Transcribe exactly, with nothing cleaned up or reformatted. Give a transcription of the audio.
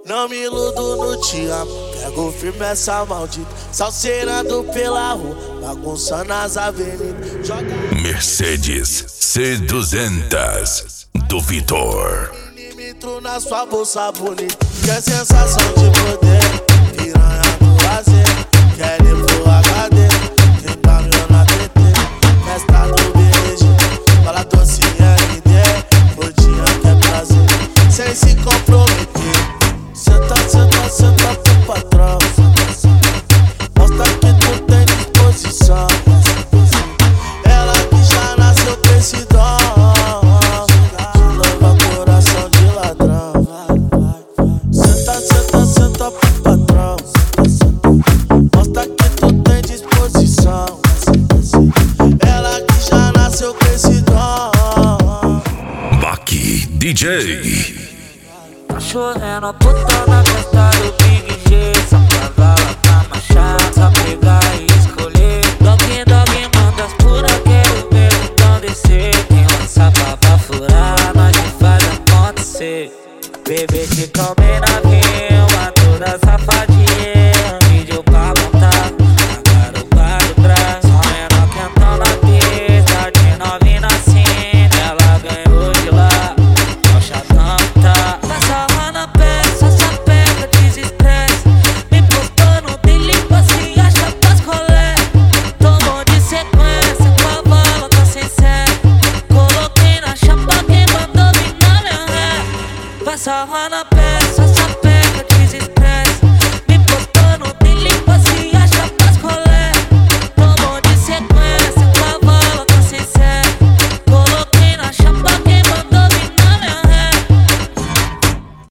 Não me iludo no te amo, pego firme essa maldita, salseirando pela rua, bagunçando as avenidas. Joga... Mercedes C duzentos do Vitor. Milímetro na sua bolsa bonita, que é sensação de poder. Piranha do lazer, quer ir pro H D, tem caminhão na T T, festa do B G, fala doce R D, rodinha que é prazer, sem se comprometer. Senta, senta, senta pro patrão, mostra que tu tem disposição. Ela que já nasceu com esse dom, te leva coração de ladrão. Senta, senta, senta pro patrão, mostra que tu tem disposição. Ela que já nasceu com esse dom. Baki D J. Tá chovendo a puta na festa do Big G, só pra vala pra marchar, só pegar e escolher. Dog, dog, manda as pura, quero ver então descer. Tem lança pra furar, nós que faz acontecer. Bebê te come na rima, toda safadinha, vídeo pra montar, na garupa do trás. Só menor quentão na pista, de novinha na cena, ela ganhou de lá, é o chatão que tá. Sarra na peça,